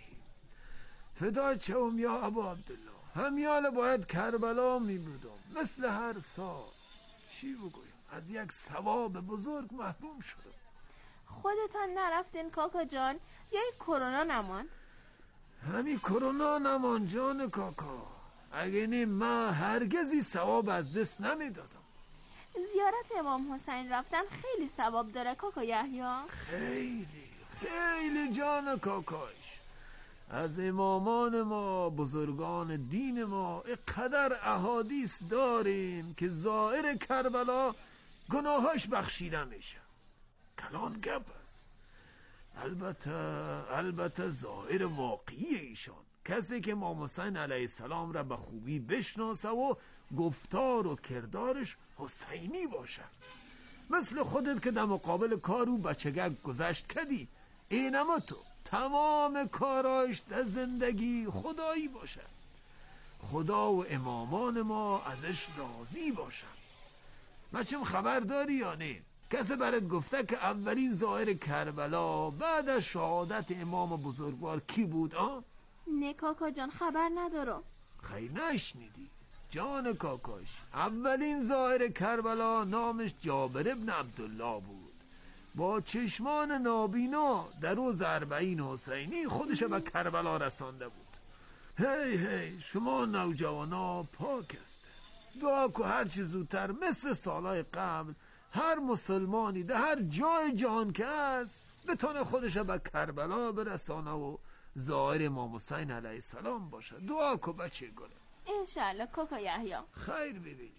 Speaker 16: فدا چهم یا ابا عبدالله، همیال باید کربلا میبودم مثل هر سال. چی بگویم، از یک ثواب بزرگ محروم شدم.
Speaker 14: خودتان نرفتین کاکا جان یا این کرونا نمان؟
Speaker 16: همین کرونا نمان جان کاکا. اگه نیم من هرگزی ثواب از دست نمیدادم.
Speaker 14: زیارت امام حسین رفتن خیلی ثواب داره کاکا یحیی.
Speaker 16: خیلی خیلی جان کاکاش. از امامان ما، بزرگان دین ما، اقدر احادیث داریم که زائر کربلا گناهاش بخشیده میشه. کلان گپ است. البته البته زائر واقعی ایشان کسی که امام حسین علیه السلام را به خوبی بشناسه و گفتار و کردارش حسینی باشه. مثل خودت که در مقابل کارو بچگک گذشت کردی، اینما تو تمام کاراش در زندگی خدایی باشه. خدا و امامان ما ازش راضی باشن. بچم خبر داری یا نه؟ کسی برات گفته که اولین زائر کربلا بعد از شهادت امام بزرگوار کی بود؟ آه؟
Speaker 14: نه کاکا جان خبر ندارم.
Speaker 16: خیلی نشنیدی؟ جان کاکاش، اولین زائر کربلا نامش جابر ابن عبدالله بود. با چشمان نابینا در روز اربعین حسینی خودش به کربلا رسانده بود. هی هی شما نوجوانا پاک است. دعا که هر چی زودتر مثل سالهای قبل هر مسلمانی در هر جای جهان که هست بتونه خودش به کربلا برسانه و زائر امام حسین علیه السلام باشه. دعا که بچه گله.
Speaker 14: انشالله کاکا یحیی.
Speaker 16: خیر ببینی.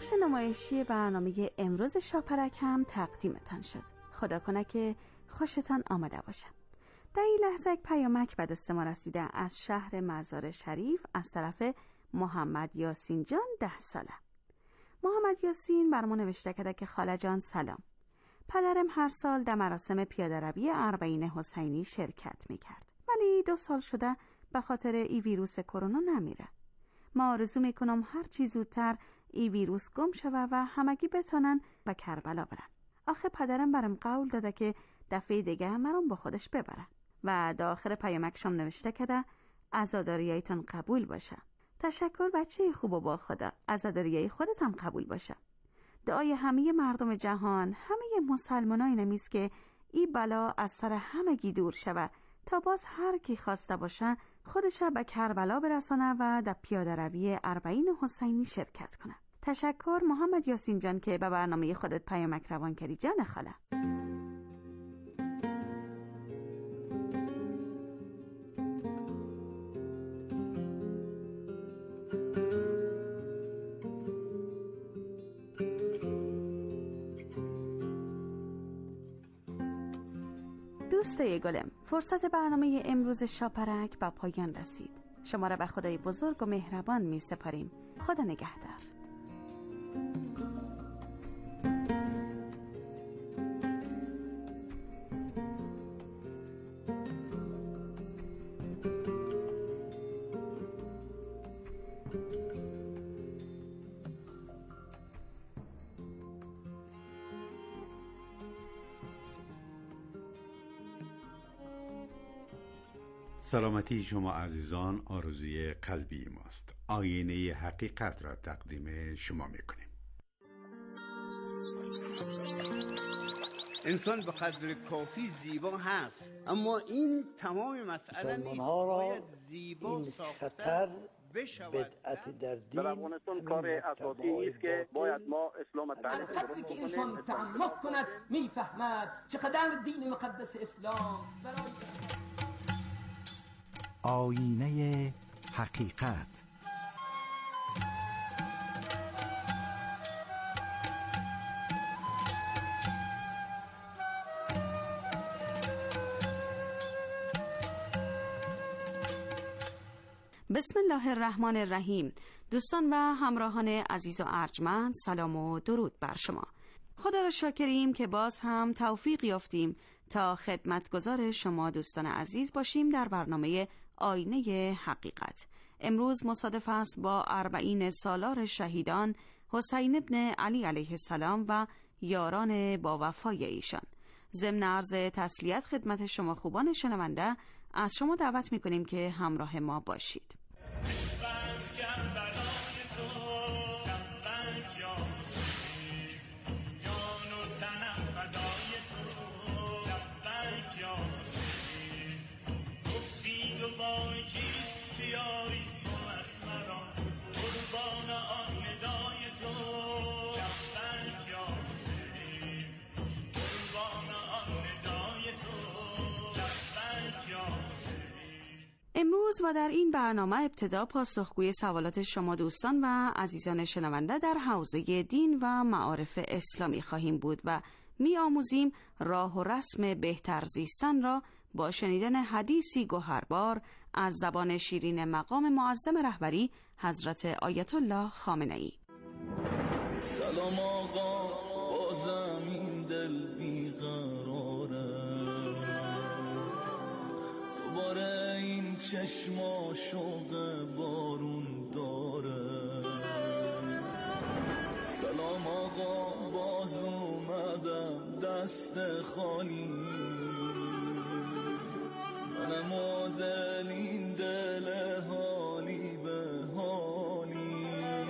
Speaker 11: بخش نمایشی برنامه امروز شاپرک هم تقدیمتان شد. خدا کنه که خوشتان آمده باشه. در این لحظه یک پیامک به دست ما رسیده از شهر مزار شریف از طرف محمد یاسین جان ده ساله. محمد یاسین بر ما نوشته کرده که خاله جان سلام. پدرم هر سال در مراسم پیاده روی اربعین حسینی شرکت میکرد، ولی دو سال شده به خاطر ای ویروس کرونا نمیره. ما آرزو میکنم هر چی زودتر ای ویروس گم شوه و همگی بتونن به کربلا برن. آخه پدرم برام قول داده که دفعه دیگه مرام با خودش ببره. و در آخر پیامکشم نوشته کده عزاداریایتان قبول باشه. تشکر بچه خوب و با خدا. عزاداریای خودت هم قبول باشه. دعای همه مردم جهان، همه مسلمانای نمیست که ای بلا از سر همگی دور شوه تا باز هر کی خواسته باشه خودش به کربلا برسانه و در پیاده روی اربعین حسینی شرکت کنه. تشکر محمد یاسین جان که به برنامه خودت پیامک روان کردی جان خاله. دوستای گلم، فرصت برنامه امروز شاپرک به پایان رسید. شما را به خدای بزرگ و مهربان می سپاریم. خدا نگهدار.
Speaker 4: سلامتی شما عزیزان آرزوی قلبی ماست. آینه حقیقت را تقدیم شما میکنیم.
Speaker 17: انسان به قدر کافی زیبا هست، اما این تمام مسئله نیست. باید زیبا ساختن بشود.
Speaker 18: بدعت در دین
Speaker 19: در افغانستان کار اساسی است که باید ما اسلام تعریف کنیم.
Speaker 20: که انسان تعمق کند میفهمد چقدر دین مقدس اسلام برای
Speaker 1: آینه حقیقت.
Speaker 11: بسم الله الرحمن الرحیم. دوستان و همراهان عزیز و ارجمند، سلام و درود بر شما. خدا را شاکریم که باز هم توفیق یافتیم تا خدمتگزار شما دوستان عزیز باشیم در برنامه آینه حقیقت. امروز مصادف است با اربعین سالار شهیدان حسین ابن علی علیه السلام و یاران با وفای ایشان. ضمن عرض تسلیت خدمت شما خوبان شنونده از شما دعوت می‌کنیم که همراه ما باشید. امروز و در این برنامه ابتدا پاسخگوی سوالات شما دوستان و عزیزان شنونده در حوزه دین و معارف اسلامی خواهیم بود و می آموزیم راه و رسم بهتر زیستن را با شنیدن حدیثی گوهربار از زبان شیرین مقام معظم رهبری حضرت آیت الله خامنه‌ای.
Speaker 12: سلام آقا، بازم این دل بیقراره، دوباره این چشما شوق بارون داره. سلام آقا، باز اومدم دست خالی، منم و دل این دل حالی به حالی،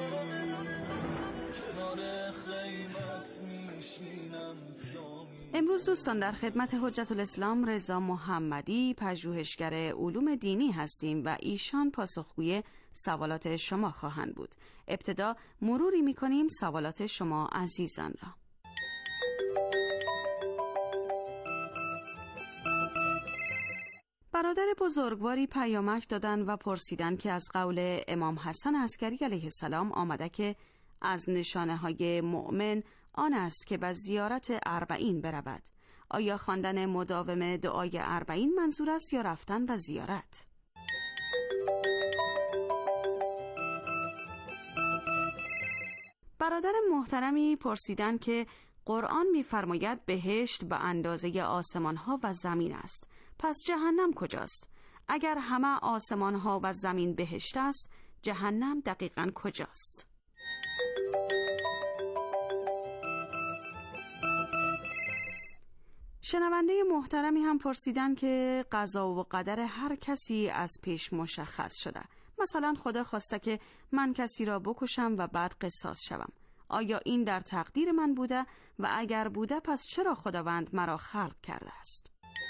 Speaker 12: کنار خیمت میشینم.
Speaker 11: امروز دوستان در خدمت حجت الاسلام رضا محمدی پژوهشگر علوم دینی هستیم و ایشان پاسخگوی سوالات شما خواهند بود. ابتدا مروری می‌کنیم سوالات شما عزیزان را. برادر بزرگواری پیامک دادن و پرسیدن که از قول امام حسن عسکری علیه السلام آمده که از نشانه های مؤمن آن است که به زیارت اربعین برود. آیا خواندن مداوم دعای اربعین منظور است یا رفتن به زیارت؟ برادر محترمی پرسیدن که قرآن می‌فرماید بهشت به اندازه آسمان‌ها و زمین است. پس جهنم کجاست؟ اگر همه آسمان‌ها و زمین بهشت است، جهنم دقیقاً کجاست؟ شنونده محترمی هم پرسیدن که قضا و قدر هر کسی از پیش مشخص شده. مثلا خدا خواسته که من کسی را بکشم و بعد قصاص شوم. آیا این در تقدیر من بوده و اگر بوده پس چرا خداوند مرا خلق کرده است؟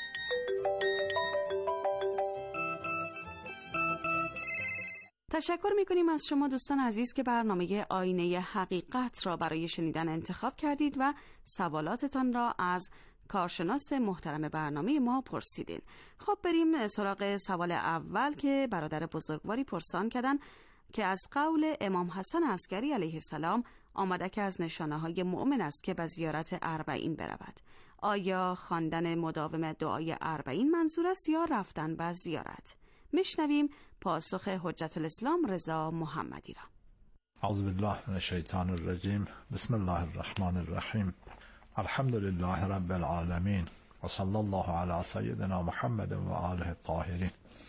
Speaker 11: تشکر می‌کنیم از شما دوستان عزیز که برنامه آینه حقیقت را برای شنیدن انتخاب کردید و سوالاتتان را از کارشناس محترم برنامه ما پرسیدین. خب بریم سراغ سوال اول که برادر بزرگواری پرسان کردن که از قول امام حسن عسکری علیه السلام آمده که از نشانه های مؤمن است که به زیارت اربعین برود. آیا خواندن مداوم دعای اربعین منظور است یا رفتن به زیارت؟ میشنویم پاسخ حجت الاسلام رضا محمدی را.
Speaker 18: اعوذ بالله من الشیطان الرجیم. بسم الله الرحمن الرحیم. الحمد لله رب العالمین و صلی الله علی سیدنا محمد و آله الطاهرین.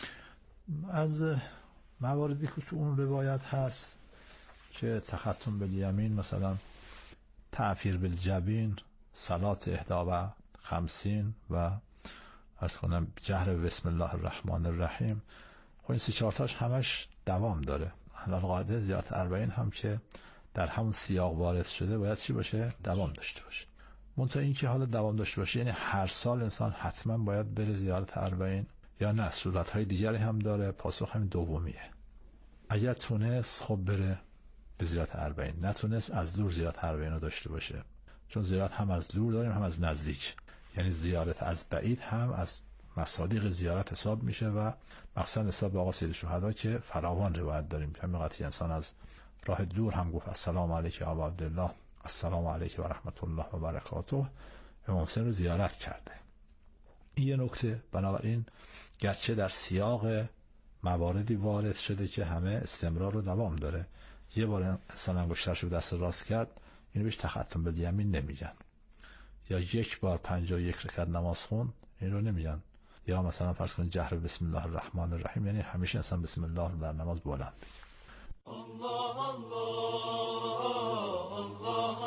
Speaker 18: از مواردی که تو اون روایت هست که تختم بالیمین، مثلا تعفیر بالجبین، صلات احدا و خمسین و از کنم جهر بسم الله الرحمن الرحیم، خب این سی چهارتاش همش دوام داره. القاعده زیارت اربعین هم که در همون سیاق وارد شده باید چی باشه؟ دوام داشته باشه. منتها این که حالا دوام داشته باشه یعنی هر سال انسان حتما باید بره زیارت اربعین یا نه صورتهای دیگری هم داره؟ پاسخ همین دومیه. اگر تونست خب بره به زیارت اربعین، نتونست از دور زیارت اربعین رو داشته باشه، چون زیارت هم از دور داریم هم از نزدیک، یعنی زیارت از بعید هم از مصادیق زیارت حساب میشه و مخصوصا حساب به آقا سید شهدا که فراوان روایت داریم که همین قطعی انسان از راه دور هم گفت السلام علیک یا ابا عبدالله، السلام علیک و رحمت الله و برکاته، امام حسین رو زیارت کرده. این یه نکته. بنابراین گرچه در سیاق مواردی وارد شده که همه استمرار و دوام داره، یه بار انسان انگشترش رو دست راست کرد اینو بهش تختم بالیمین نمیگن، یا یک بار پنجاه و یک رکعت نماز خون این رو نمیگن، یا مثلا فرض کنید جهر بسم الله الرحمن الرحیم، یعنی همیشه انسان بسم الله رو در نماز بلند بگه. الله الله الله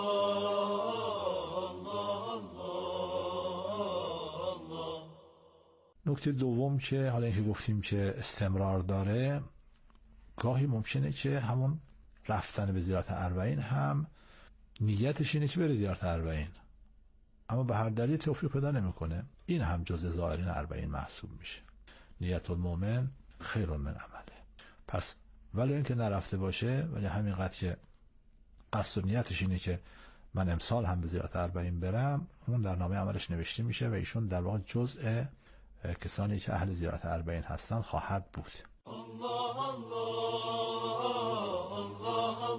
Speaker 18: الله. نکته دوم که حالا اینکه گفتیم که استمرار داره، گاهی ممکنه که همون رفتن به زیارت اربعین هم نیتش اینه که بره زیارت اربعین، اما به هر دلیل توفیق پیدا نمیکنه، این هم جزء ظاهرین اربعین محسوب میشه. نیت المؤمن خیر من عمله. پس ولی اینکه نرفته باشه ولی همین قدر که قصد و نیتش اینه که من امسال هم به زیارت اربعین برم، اون در نامه عملش نوشته میشه و ایشون در واقع جزء کسانی که اهل زیارت اربعین هستن خواهد بود. الله الله الله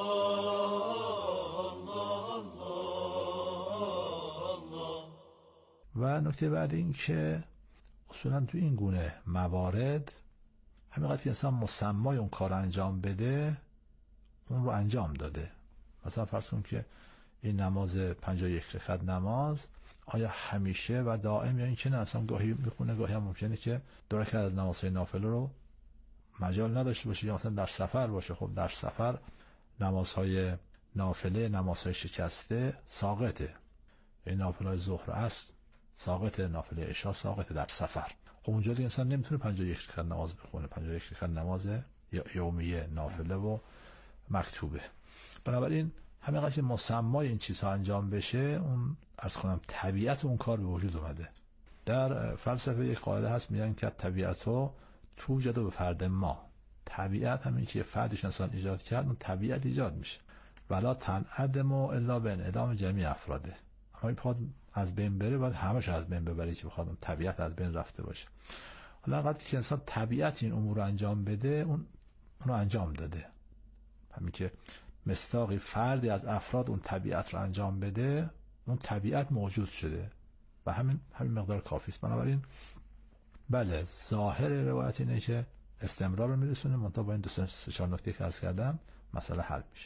Speaker 18: الله. و نکته بعد این که اصولا تو این گونه موارد همینقدر که انسان مسمای اون کار انجام بده اون رو انجام داده. مثلا فرض کن که این نماز پنجاه و یک رکعت نماز آیا همیشه و دائم، یا این که نه اصلا گاهی میخونه گاهی هم ممکنه که دو رکعت از نمازهای نافله رو مجال نداشته باشه، یا مثلا در سفر باشه. خب در سفر نمازهای نافله، نمازهای شکسته ساقطه، این نافله ظهر است ساقطه، نافله عشاء ساقطه در سفر. خب اونجا دیگه انسان نمیتونه پنجاه و یک رکعت نماز بخونه، پنجاه و یک رکعت نماز یومیه نافله و مکتوبه. بنابراین همینقدر که مسمای این چیزها انجام بشه، اون عرض کنم طبیعت اون کار به وجود اومده. در فلسفه یک قاعده هست میگن که طبیعتو توجد به فرد ما. طبیعت همین که فردش انسان ایجاد کرد، اون طبیعت ایجاد میشه. ولا تنعدم الا بانعدام جمیع افراده. اما این بخواد از بین بره باید همش از بین ببری که بخواد اون طبیعت از بین رفته باشه. حالا وقتی که انسان طبیعت این امور رو انجام بده، اون اونو انجام داده. همین که مصداقی فردی از افراد اون طبیعت رو انجام بده، اون طبیعت موجود شده و همین همین مقدار کافی است. بنابراین بله، ظاهر روایت اینه که استمرار رو میرسونه، منتها با این دو سه چهار نکته که عرض کردم مسئله حل میشه.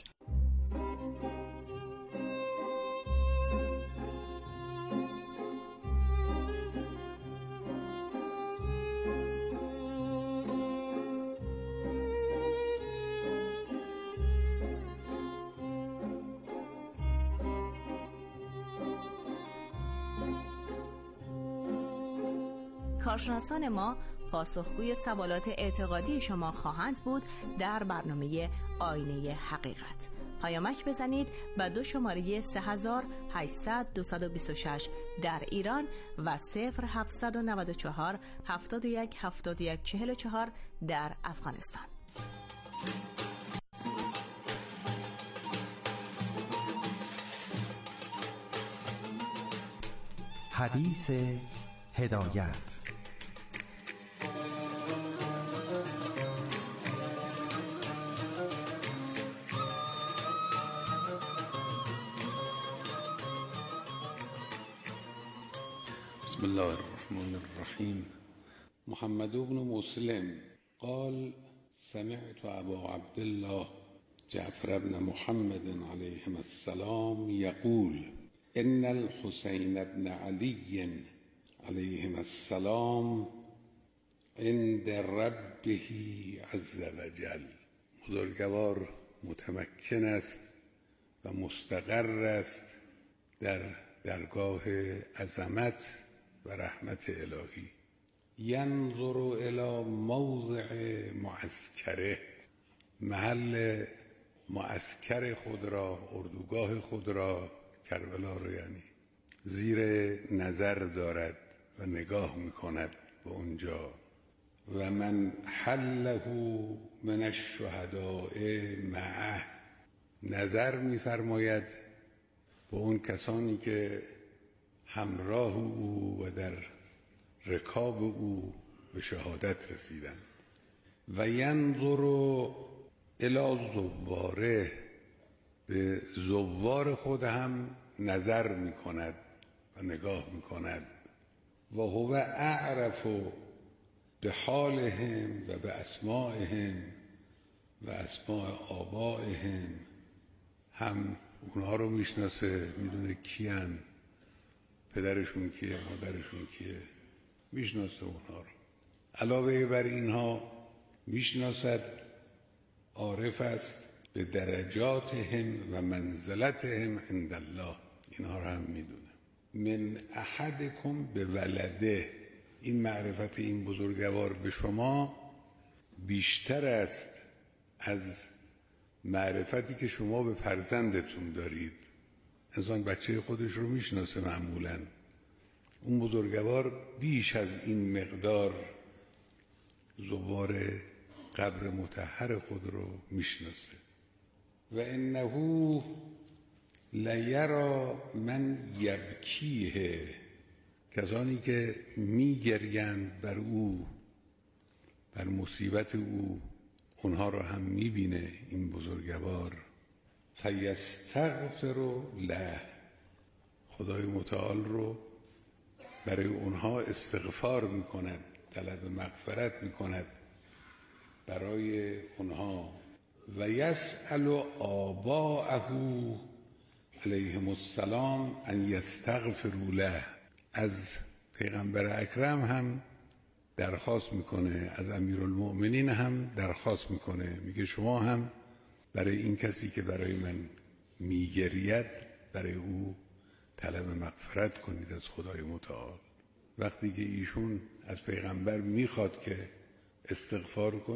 Speaker 11: کارشناسان ما پاسخگوی سوالات اعتقادی شما خواهند بود در برنامه آینه حقیقت. پیامک بزنید به دو شماره سه هزار و هشتصد دویست و بیست و شش در ایران و صفر هفتصد و نود و چهار هفتاد و یک هفتاد و یک چهل و چهار در افغانستان.
Speaker 21: حدیث هدایت.
Speaker 22: بسم الله الرحمن الرحیم. محمد بن مسلم قال سمعت ابا عبد الله جعفر بن محمد علیه السلام یقول ان الحسین بن علی علیه السلام عند ربه عز وجل. بزرگوار متمکن است و مستقر است در درگاه عظمت و رحمت الهی. ینظر الی موضع معسکره، محل معسکر خود را، اردوگاه خود را، کربلا رو یعنی، زیر نظر دارد و نگاه میکند به اونجا. و من حله من الشهداء معه، نظر میفرماید به اون کسانی که همراه او و در رکاب او به شهادت رسیدند. و ینظر الی زواره، به زوار خود هم نظر می کند و نگاه می کند. و هو اعرف به حالهم و به اسمائهم و اسماء آبائهم، هم اونها رو میشناسه، میدونه کیان، پدرشون کیه، مادرشون کیه، میشناسه اونها رو. علاوه بر اینها میشناسد، عارف است به درجاتهم و منزلتهم عند الله، اینها رو هم میدونه. من احدکم به ولده، این معرفت این بزرگوار به شما بیشتر است از معرفتی که شما به فرزندتون دارید. انسان بچه خودش رو میشناسه معمولاً، اون بزرگوار بیش از این مقدار زوار قبر مطهر خود رو میشناسه. و انه لیرا من یبکیه، کسانی که میگریند بر او، بر مصیبت او، اونها رو هم میبینه این بزرگوار. فیستغفر له، خدای متعال رو برای اونها استغفار میکند، طلب مغفرت میکند برای اونها. و یسأل آباءه علیهم السلام ان یستغفروا له، از پیغمبر اکرم هم درخواست میکنه، از امیرالمؤمنین هم درخواست میکنه، میگه شما هم برای این کسی که برای من میگرید برای او طلب مغفرت کنید از خدای متعال. وقتی که ایشون از پیغمبر میخواد که استغفار کنه،